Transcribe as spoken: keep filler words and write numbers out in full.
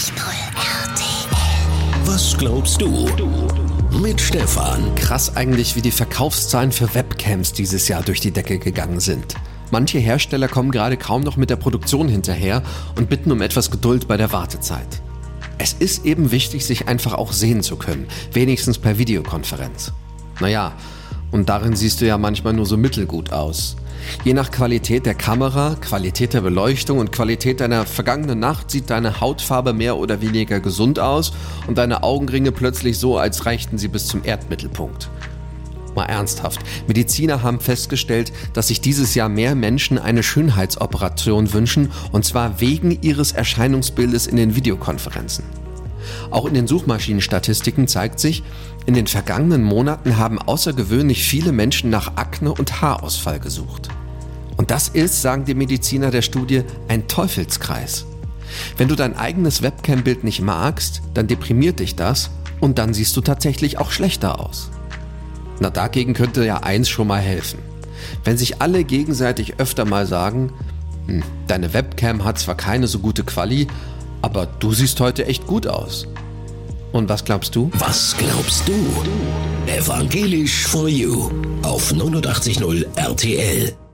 R T L. Was glaubst du? Mit Stefan. Krass eigentlich, wie die Verkaufszahlen für Webcams dieses Jahr durch die Decke gegangen sind. Manche Hersteller kommen gerade kaum noch mit der Produktion hinterher und bitten um etwas Geduld bei der Wartezeit. Es ist eben wichtig, sich einfach auch sehen zu können, wenigstens per Videokonferenz. Naja, und darin siehst du ja manchmal nur so mittelgut aus. Je nach Qualität der Kamera, Qualität der Beleuchtung und Qualität deiner vergangenen Nacht sieht deine Hautfarbe mehr oder weniger gesund aus und deine Augenringe plötzlich so, als reichten sie bis zum Erdmittelpunkt. Mal ernsthaft, Mediziner haben festgestellt, dass sich dieses Jahr mehr Menschen eine Schönheitsoperation wünschen, und zwar wegen ihres Erscheinungsbildes in den Videokonferenzen. Auch in den Suchmaschinenstatistiken zeigt sich, in den vergangenen Monaten haben außergewöhnlich viele Menschen nach Akne und Haarausfall gesucht. Und das ist, sagen die Mediziner der Studie, ein Teufelskreis. Wenn du dein eigenes Webcam-Bild nicht magst, dann deprimiert dich das und dann siehst du tatsächlich auch schlechter aus. Na, dagegen könnte ja eins schon mal helfen. Wenn sich alle gegenseitig öfter mal sagen, hm, deine Webcam hat zwar keine so gute Quali, aber du siehst heute echt gut aus. Und was glaubst du? Was glaubst du? Evangelisch for You auf neunundachtzig Komma null R T L.